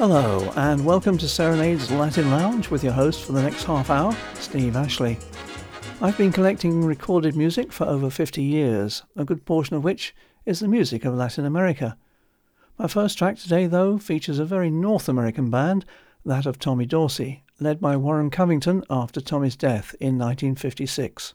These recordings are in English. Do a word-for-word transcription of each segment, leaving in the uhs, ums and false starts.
Hello, and welcome to Serenade's Latin Lounge with your host for the next half hour, Steve Ashley. I've been collecting recorded music for over fifty years, a good portion of which is the music of Latin America. My first track today, though, features a very North American band, that of Tommy Dorsey, led by Warren Covington after Tommy's death in nineteen fifty-six.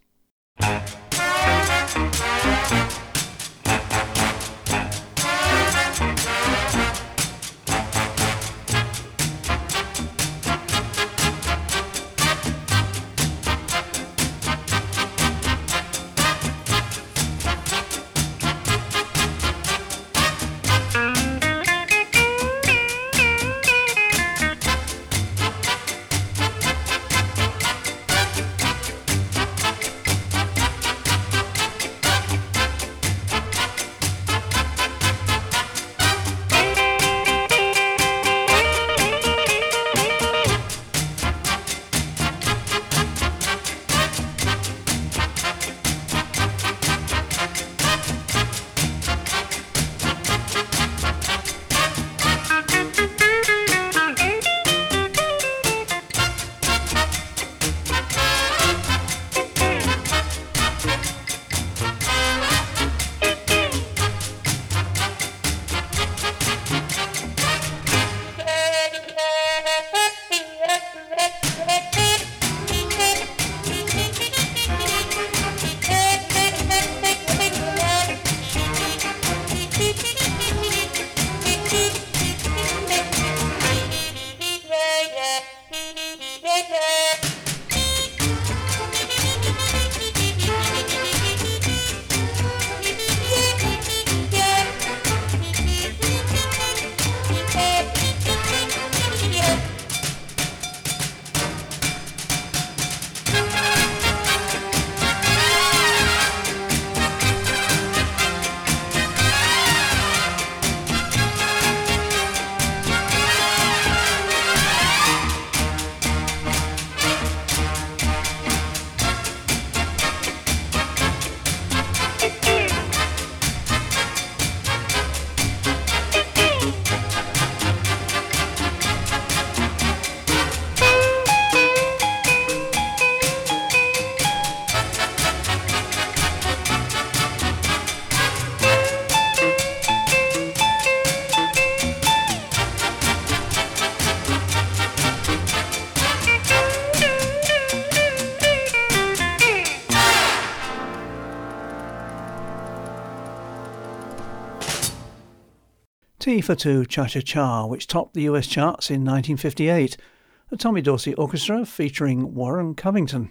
T for Two Cha-Cha-Cha, which topped the U S charts in nineteen fifty-eight, the Tommy Dorsey Orchestra featuring Warren Covington.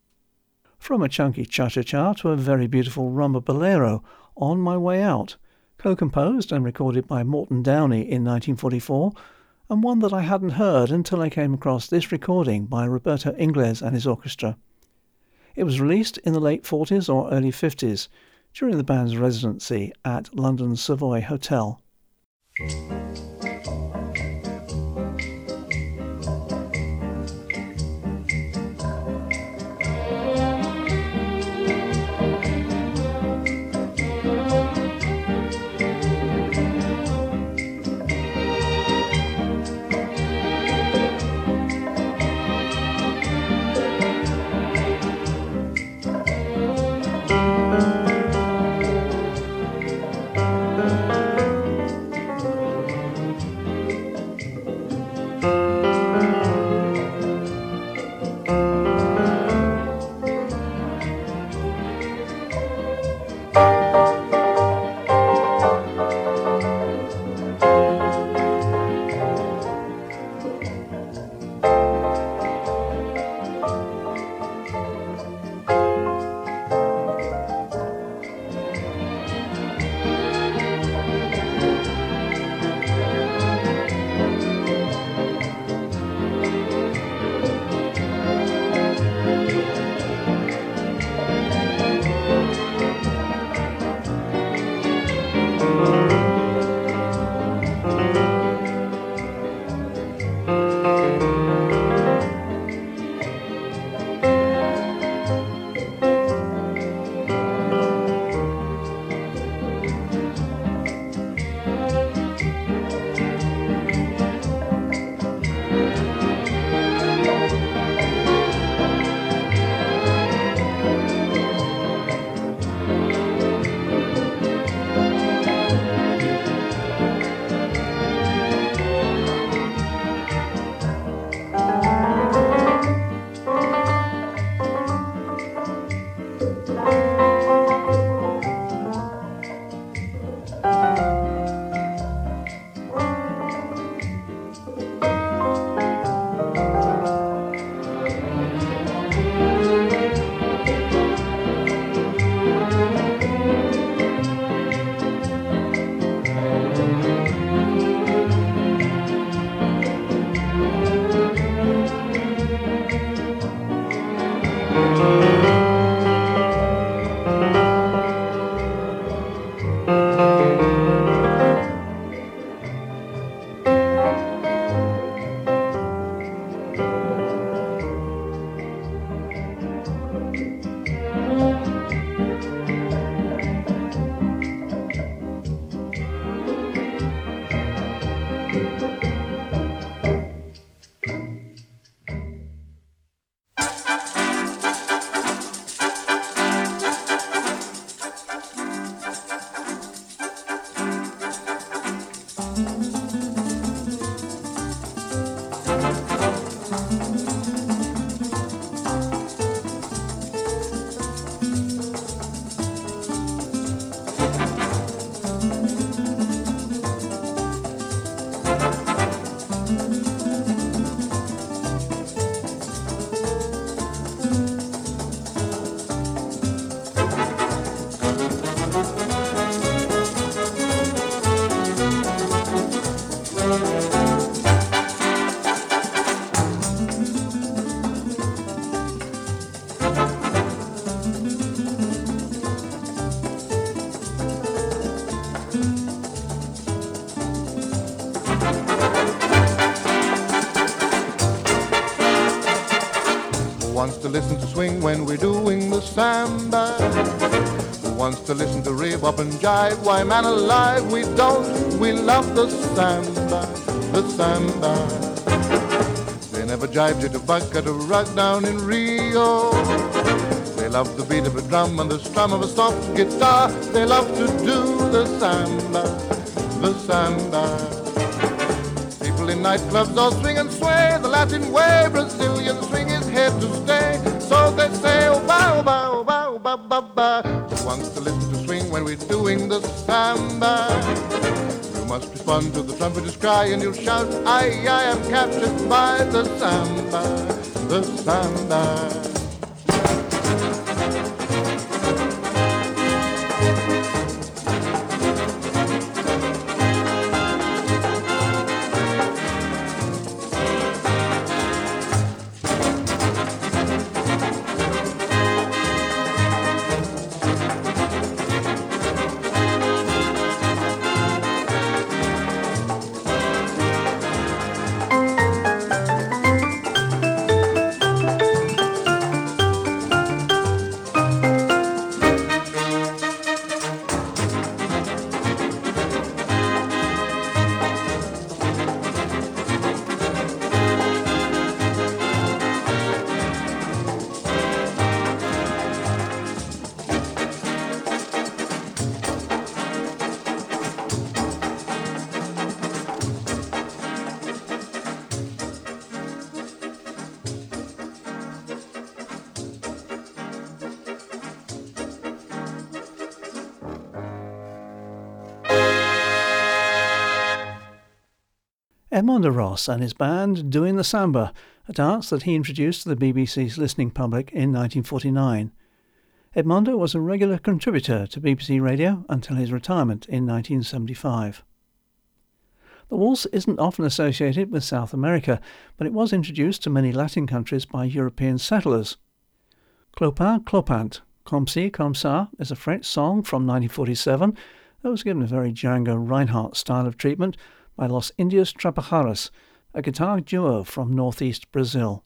From a chunky cha-cha-cha to a very beautiful rumba bolero, On My Way Out, co-composed and recorded by Morton Downey in nineteen forty-four, and one that I hadn't heard until I came across this recording by Roberto Ingles and his orchestra. It was released in the late forties or early fifties, during the band's residency at London's Savoy Hotel. listen to swing when we're doing the samba? Who wants to listen to rebop and jive? Why, man alive, we don't. We love the samba, the samba. They never jived it a bucket of rug down in Rio. They love the beat of a drum and the strum of a soft guitar. They love to do the samba, the samba. People in nightclubs all swing and sway the Latin way. Brazilian swing is here to stay. So they say, oh, ba, oh, ba, oh, ba, oh, ba, ba, ba. Who wants to listen to swing when we're doing the samba? You must respond to the trumpeter's cry and you'll shout, I, I am captured by the samba, the samba. Edmondo Ross and his band doing the samba, a dance that he introduced to the B B C's listening public in nineteen forty-nine. Edmondo was a regular contributor to B B C Radio until his retirement in nineteen seventy-five. The waltz isn't often associated with South America, but it was introduced to many Latin countries by European settlers. Clopin Clopant, Comme ci, comme ça is a French song from nineteen forty-seven that was given a very Django Reinhardt style of treatment by Los Indios Trapajaras, a guitar duo from northeast Brazil.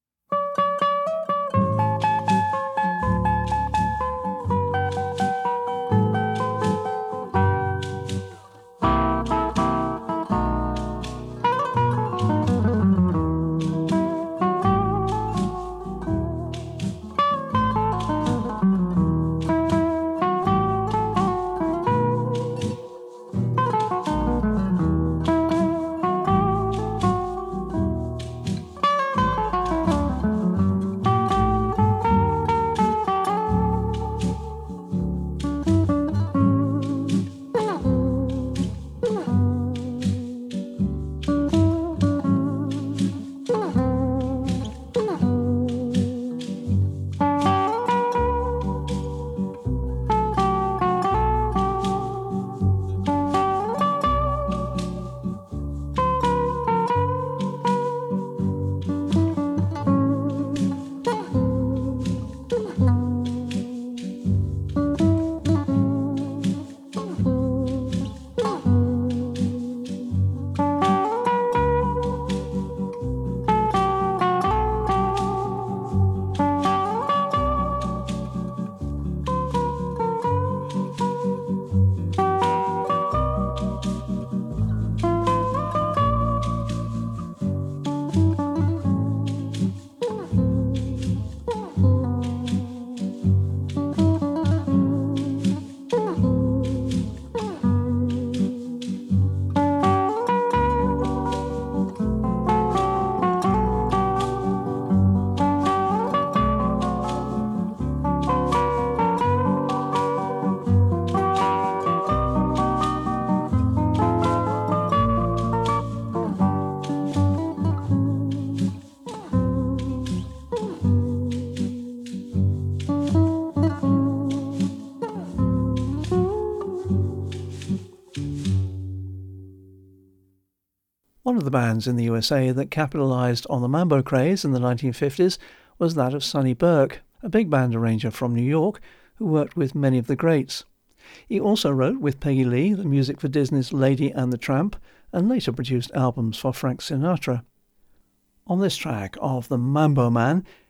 One of the bands in the U S A that capitalised on the mambo craze in the nineteen fifties was that of Sonny Burke, a big band arranger from New York who worked with many of the greats. He also wrote with Peggy Lee the music for Disney's Lady and the Tramp, and later produced albums for Frank Sinatra. On this track of The Mambo Man,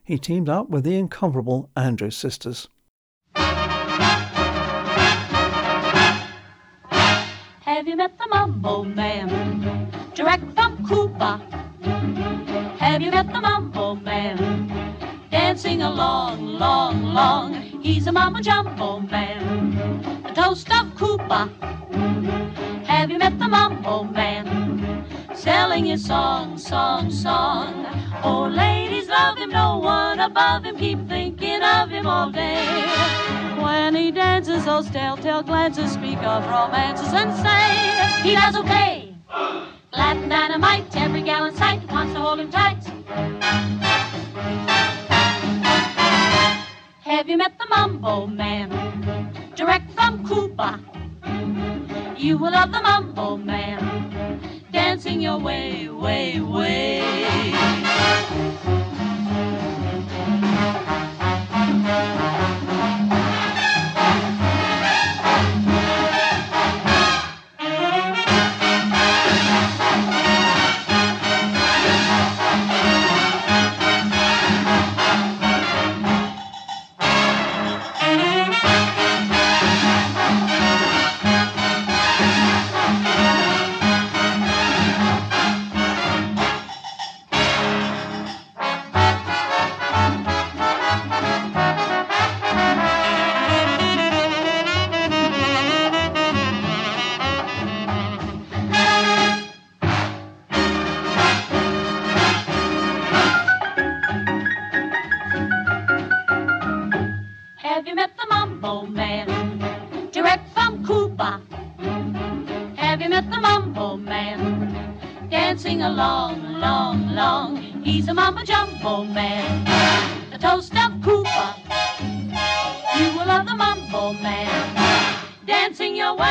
he teamed up with the incomparable Andrews Sisters. Have you met the Mambo Man, direct from Cuba? Have you met the Mambo Man, dancing along, long, long? He's a mambo jumbo man, the toast of Cuba. Have you met the Mambo Man, selling his song, song, song? Oh, ladies love him, no one above him, keep thinking of him all day. When he dances, those telltale glances speak of romances and say he does okay. Latin dynamite, every gal in sight wants to hold him tight. Have you met the Mambo Man, direct from Cuba? You will love the Mambo Man, dancing your way, way, way. Have you met the Mambo Man, direct from Cuba? Have you met the Mambo Man, dancing along, long, long? He's a mambo jumbo man, the toast of Cuba. You will love the Mambo Man, dancing your way.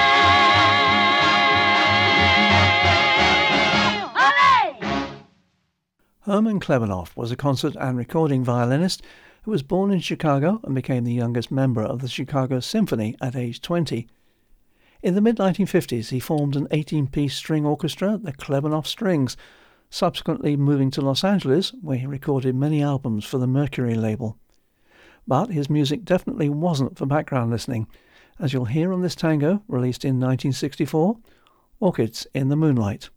Hooray! Herman Klebanov was a concert and recording violinist who was born in Chicago and became the youngest member of the Chicago Symphony at age twenty. In the mid nineteen fifties, he formed an eighteen-piece string orchestra, the Klebanov Strings, subsequently moving to Los Angeles, where he recorded many albums for the Mercury label. But his music definitely wasn't for background listening, as you'll hear on this tango, released in nineteen sixty-four, Orchids in the Moonlight.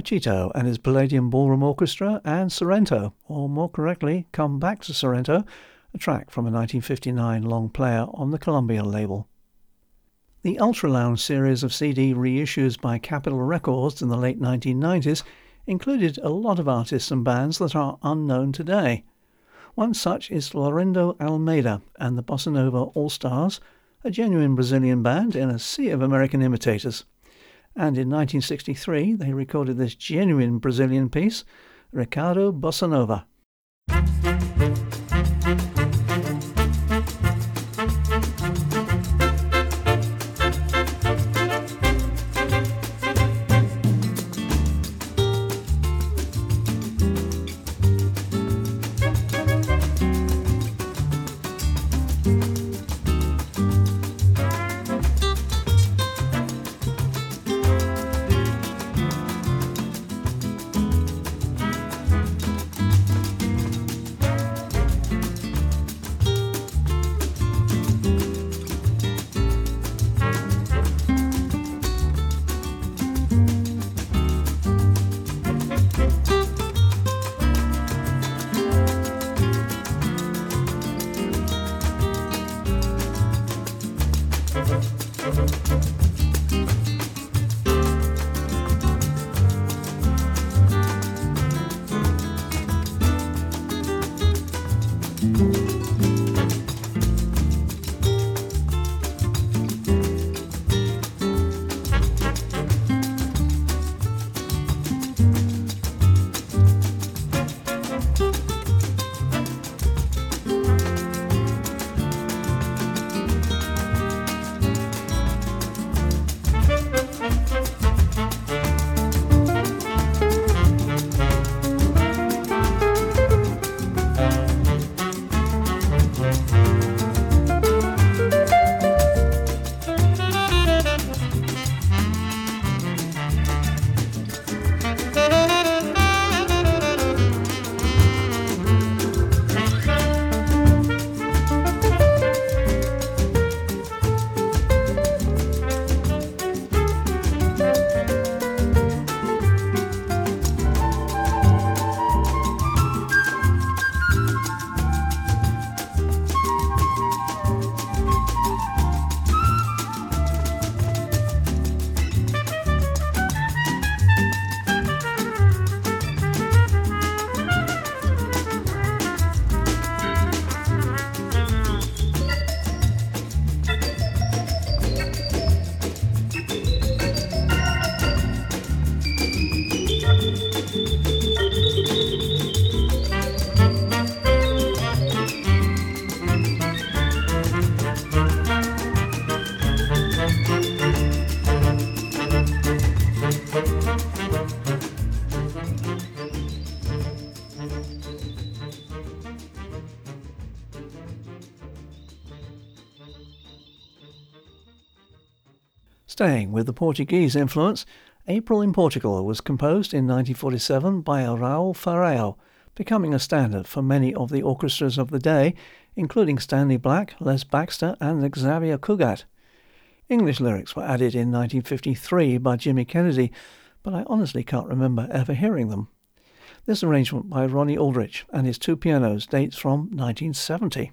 Machito and his Palladium Ballroom Orchestra, and Sorrento, or more correctly, Come Back to Sorrento, a track from a nineteen fifty-nine long player on the Columbia label. The Ultra Lounge series of C D reissues by Capitol Records in the late nineteen nineties included a lot of artists and bands that are unknown today. One such is Laurindo Almeida and the Bossa Nova All-Stars, a genuine Brazilian band in a sea of American imitators. And in nineteen sixty-three they recorded this genuine Brazilian piece, Ricardo Bossa Nova. Staying with the Portuguese influence, April in Portugal was composed in nineteen forty-seven by Raul Fareo, becoming a standard for many of the orchestras of the day, including Stanley Black, Les Baxter and Xavier Cugat. English lyrics were added in nineteen fifty-three by Jimmy Kennedy, but I honestly can't remember ever hearing them. This arrangement by Ronnie Aldrich and his two pianos dates from nineteen seventy.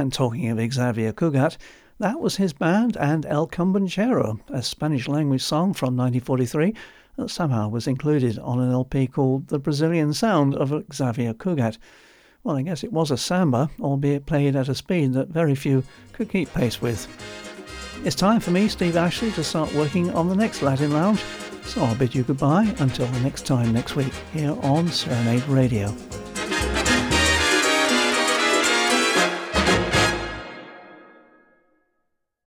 And talking of Xavier Cugat, that was his band and El Cumbanchero, a Spanish-language song from nineteen forty-three that somehow was included on an L P called The Brazilian Sound of Xavier Cugat. Well, I guess it was a samba, albeit played at a speed that very few could keep pace with. It's time for me, Steve Ashley, to start working on the next Latin Lounge, so I'll bid you goodbye until the next time next week here on Serenade Radio.